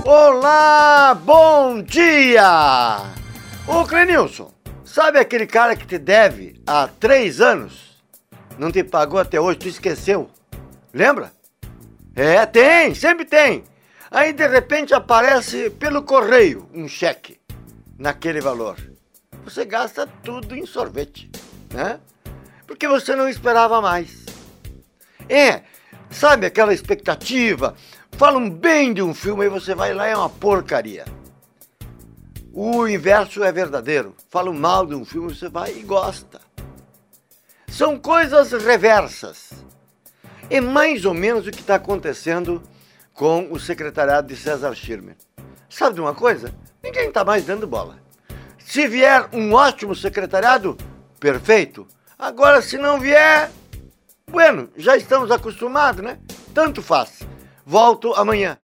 Olá, bom dia! Ô Clenilson, sabe aquele cara que te deve há 3 anos? Não te pagou até hoje, tu esqueceu? Lembra? É, tem, sempre tem. Aí de repente aparece pelo correio um cheque naquele valor. Você gasta tudo em sorvete, né? Porque você não esperava mais. Sabe aquela expectativa? Falam bem de um filme e você vai lá e é uma porcaria. O inverso é verdadeiro. Falam mal de um filme, você vai e gosta. São coisas reversas. É mais ou menos o que está acontecendo com o secretariado de César Schirmer. Sabe de uma coisa? Ninguém está mais dando bola. Se vier um ótimo secretariado, perfeito. Agora, se não vier, bueno, já estamos acostumados, né? Tanto faz. Volto amanhã.